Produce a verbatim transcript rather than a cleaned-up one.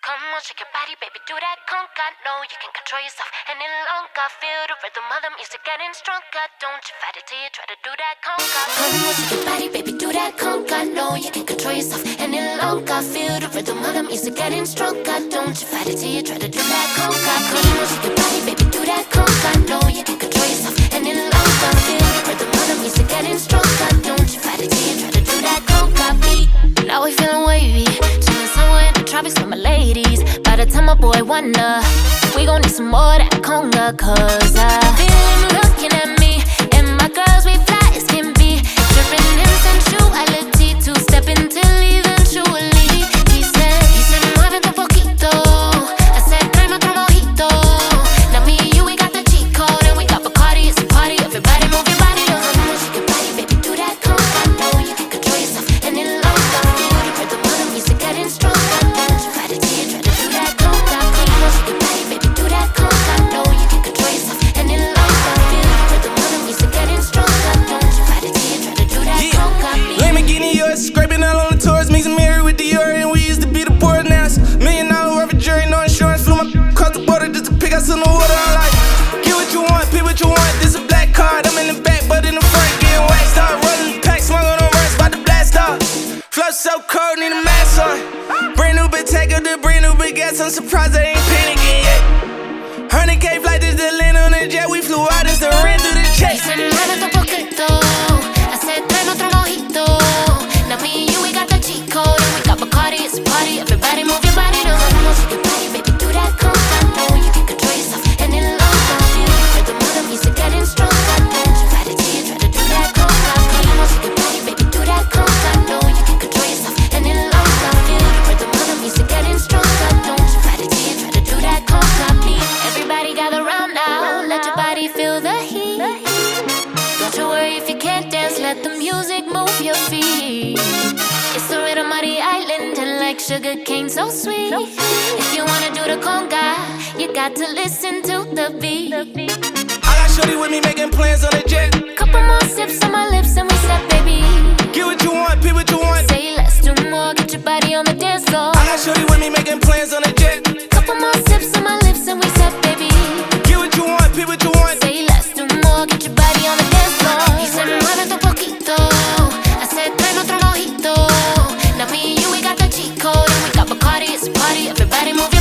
Come on, shake your body, baby, do that conga. No, you can control yourself any longer. Feel the rhythm of the music getting stronger. Don't you fight it till you try to do that conga. Come on, shake your body, baby, do that conga. No, you can control yourself any longer. Feel the rhythm of the music getting stronger. Don't you fight it till you try to do that conga. Come on, shake your body, baby, do that conga. No, you can control yourself any longer. Feel the rhythm of the music getting stronger. Don't you fight it till you try to do that conga beat. Now we feeling wavy, chillin' somewhere in the tropics with my ladies. By the time my boy wonder, we gon' need some more of that conga. Cause I feel him looking at me, and my girls, we fly as can be. Drippin' in sensuality, two-steppin' till eventually. He said, he said, muévete un poquito. I said, tráeme otro mojito. Now me and you, we got the cheat code, and we got Bacardi, it's a party. Everybody move your body, don't shake your body, baby, do that conga. No, you can control yourself any longer. Feel the rhythm of the music getting stronger. Don't you fight it till you try to do that conga. Come on, shake your body, baby, do that conga. No, you can control yourself any longer. Feel the rhythm of the music getting stronger. Don't you fight it till you try to do that yeah. conga. Lamborghini yours, scraping all on the tours, mix and married with Dior, and we used to be the poor. Now it's million dollar worth of jury, no insurance. Flew my across the border just to pick us in the water. I'm like, get what you want, pick what you want. This a black card, I'm in the back, but in the front getting waxed up. Rolling the pack, smoking on runs, about to blast off. Flow so cold, need a mask on. Brand new big take up the brand new big gas. I'm surprised I ain't panicking yet. one hundred K flight to Atlanta on the jet. We flew out and still ran through the He chase. said, muévete un poquito. I said, tráeme otro mojito. Now me and you, we got the cheat code, and we got Bacardi, it's a party. Everybody move your body, don't shake your body, baby, do that conga. No, you can control yourself any longer. Feel the rhythm of the music getting stronger. Don't you fight it till you try to do that conga. Come on, shake your body, baby, do that conga. No, you can control yourself any longer. Feel the rhythm of the music getting stronger. Don't you fight it till you try to do that conga beat. Everybody gather round now, let your body feel the heat. Don't you worry if you can't dance, let the music move your feet. It's the rhythm of the island, and like sugar cane, so sweet. If you wanna do the conga, you got to listen to the beat. I got shorty with me making plans on the jet. Couple more sips on my lips and we said, baby, Get what you want, pick what you want. say less, do more, get your body on the dance floor. I got shorty with me making plans on the jet. Couple more sips on my lips and we said, baby, Get what you want, pick what you want. say less, do more, get your body on the dance floor. He said, muévete un poquito. I said, tráeme otro mojito. Now me and you, we got the cheat code, and we got Bacardi, it's a party. Everybody move